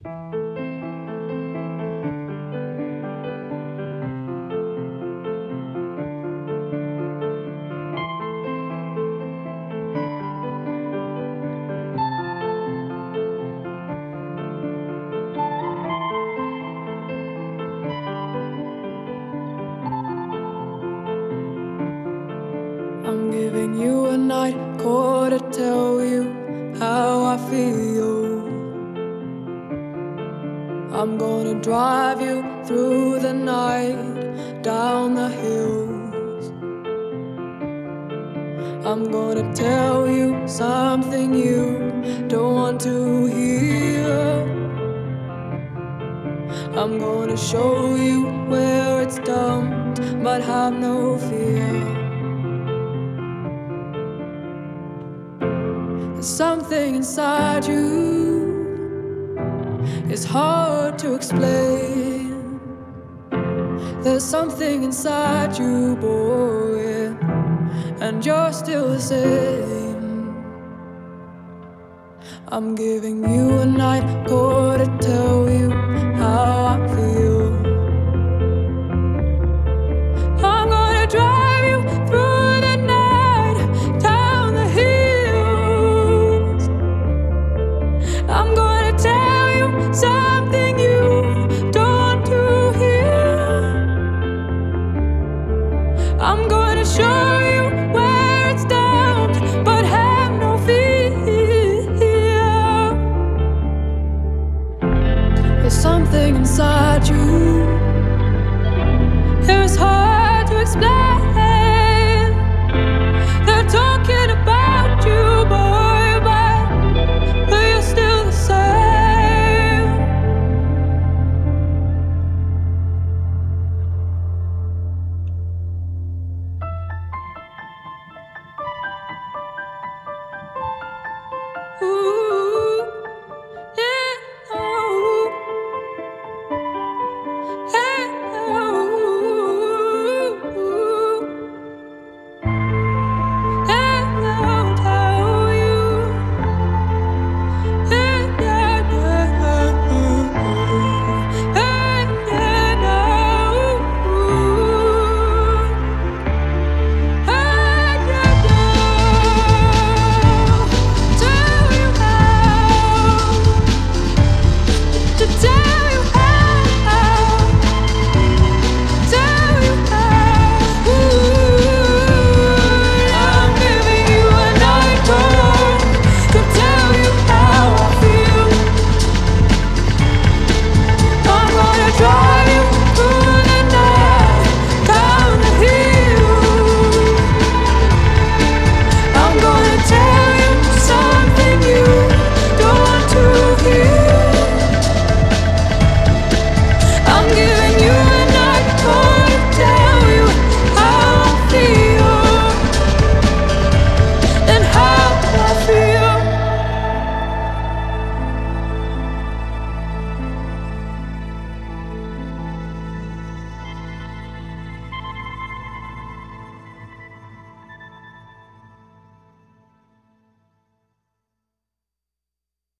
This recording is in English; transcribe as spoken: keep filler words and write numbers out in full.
I'm giving you a night call to tell you how I feel. I'm gonna drive you through the night, down the hills. I'm gonna tell you something you don't want to hear. I'm gonna show you where it's dumped, but have no fear. There's something inside you, it's hard to explain. There's something inside you, boy, and you're still the same. I'm giving you a night call to tell you how I feel. I'm gonna drive you through the night, down the hills. I'm gonna tell you something you don't want to hear. I'm gonna show you where it's down, but have no fear. There's something inside you, it's hard